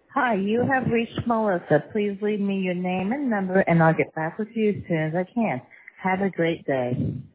Hi, you have reached Melissa. Please leave me your name and number, and I'll get back with you as soon as I can. Have a great day.